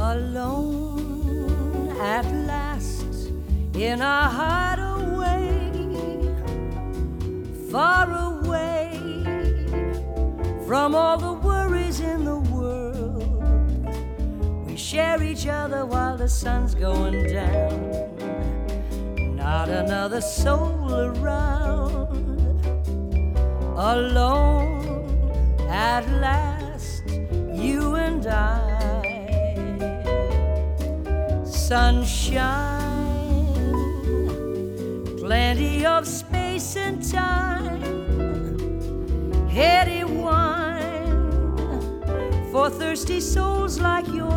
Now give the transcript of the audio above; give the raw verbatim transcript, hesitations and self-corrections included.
Alone at last in a hideaway, far away from all the worries in the world. We share each other while the sun's going down. Not another soul around. Alone at last, you and I. Sunshine, plenty of space and time, heady wine for thirsty souls like yours.